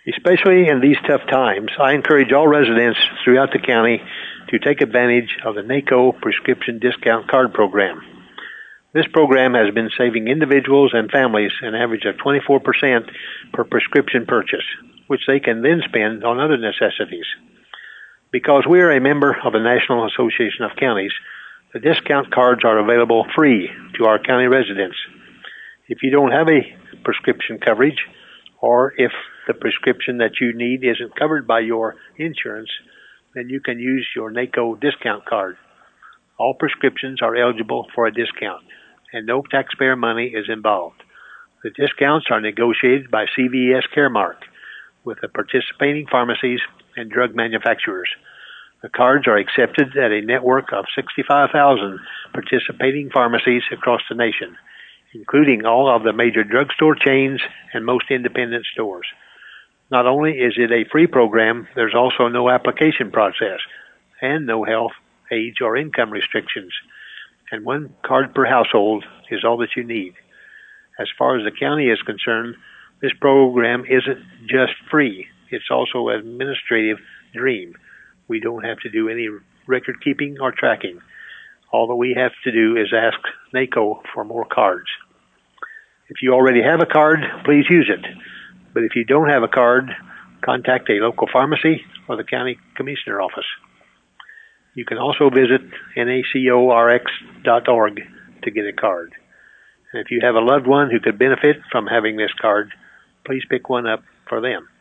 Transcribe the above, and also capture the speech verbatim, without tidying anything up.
Especially in these tough times, I encourage all residents throughout the county to take advantage of the NACO Prescription Discount Card Program. This program has been saving individuals and families an average of twenty-four percent per prescription purchase, which they can then spend on other necessities. Because we are a member of the National Association of Counties, the discount cards are available free to our county residents. If you don't have a prescription coverage, or if the prescription that you need isn't covered by your insurance, then you can use your NACO discount card. All prescriptions are eligible for a discount, and no taxpayer money is involved. The discounts are negotiated by C V S Caremark with the participating pharmacies and drug manufacturers. The cards are accepted at a network of sixty-five thousand participating pharmacies across the nation, including all of the major drugstore chains and most independent stores. Not only is it a free program, there's also no application process and no health, age, or income restrictions. And one card per household is all that you need. As far as the county is concerned, this program isn't just free. It's also an administrative dream. We don't have to do any record keeping or tracking. All that we have to do is ask NACO for more cards. If you already have a card, please use it. But if you don't have a card, contact a local pharmacy or the county commissioner office. You can also visit nacorx dot org to get a card. And if you have a loved one who could benefit from having this card, please pick one up for them.